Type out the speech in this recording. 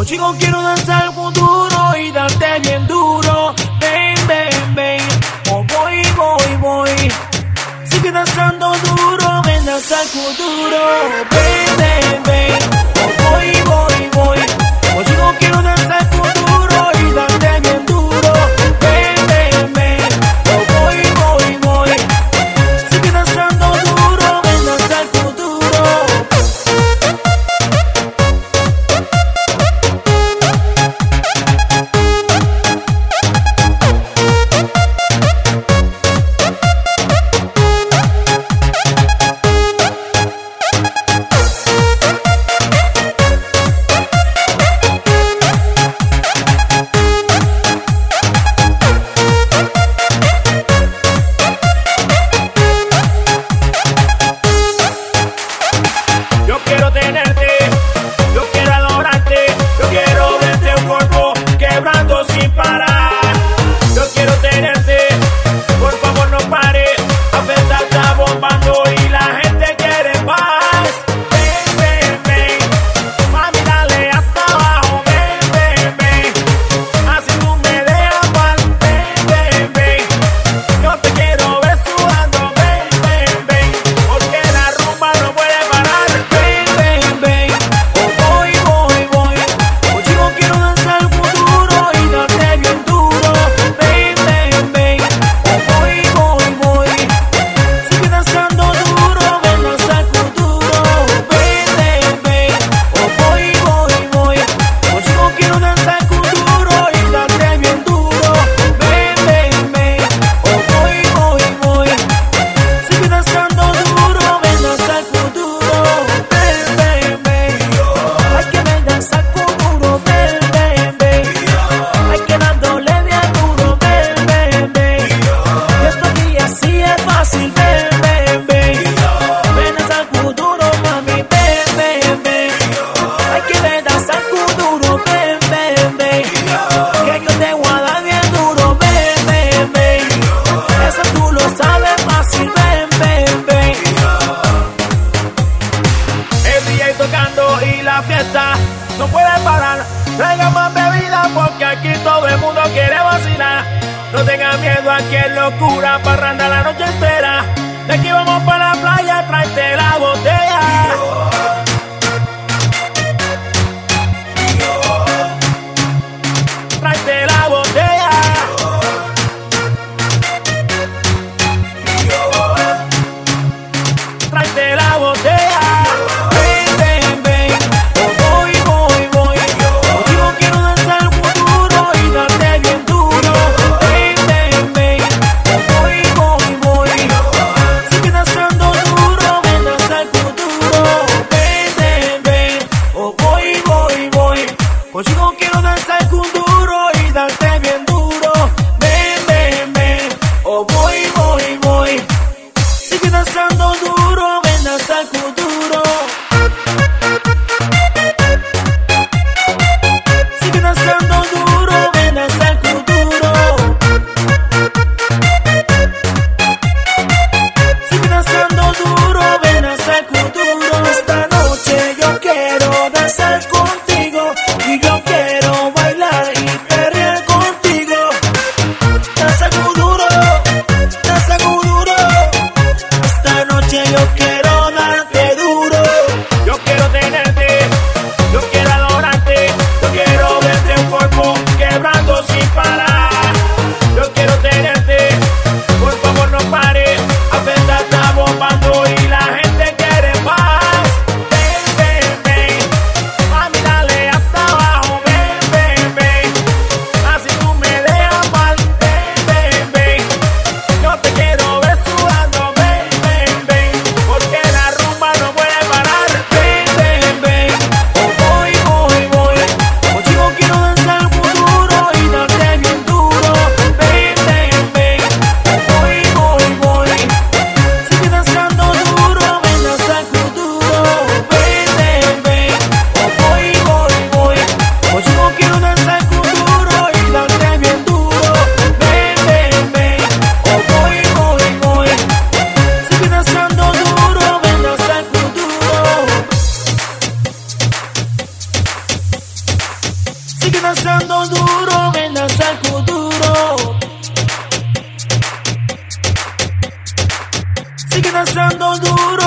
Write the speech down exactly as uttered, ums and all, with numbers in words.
chico, quiero danzar futuro y darte bien duro. Ven, ven, ven. Oh, voy, voy, voy. Sigue danzando duro, ven, danza el futuro. Ven, ven, ven. Oh, voy, voy, voy. Oh, chico, quiero danzar futuro y darte bien duro. Ven, ven, ven. Oh, voy, voy, voy. Sigue danzando duro, ven, danza el futuro. No puede parar, traiga más bebida porque aquí todo el mundo quiere vacilar. No tenga miedo, aquí es locura, parranda la noche entera. De aquí vamos para la playa, tráete la botella. Tráete la botella. Tráete la botella. danzando duro, ven a saco duro. Sigue danzando duro.